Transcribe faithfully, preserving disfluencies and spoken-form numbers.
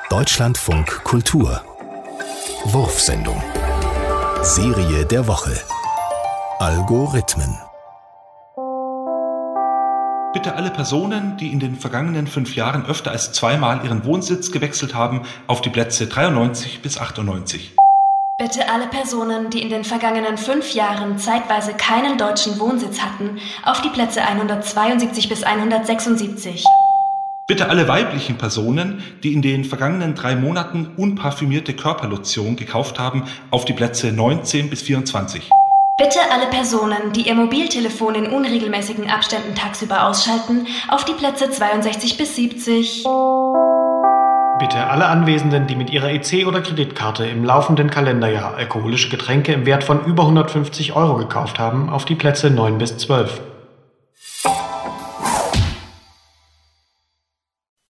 Deutschlandfunk Kultur Wurfsendung Serie der Woche Algorithmen. Bitte alle Personen, die in den vergangenen fünf Jahren öfter als zweimal ihren Wohnsitz gewechselt haben, auf die Plätze dreiundneunzig bis achtundneunzig. Bitte alle Personen, die in den vergangenen fünf Jahren zeitweise keinen deutschen Wohnsitz hatten, auf die Plätze hundertzweiundsiebzig bis hundertsechsundsiebzig. Bitte alle weiblichen Personen, die in den vergangenen drei Monaten unparfümierte Körperlotion gekauft haben, auf die Plätze neunzehn bis vierundzwanzig. Bitte alle Personen, die ihr Mobiltelefon in unregelmäßigen Abständen tagsüber ausschalten, auf die Plätze zweiundsechzig bis siebzig. Bitte alle Anwesenden, die mit ihrer E C oder Kreditkarte im laufenden Kalenderjahr alkoholische Getränke im Wert von über hundertfünfzig Euro gekauft haben, auf die Plätze neun bis zwölf.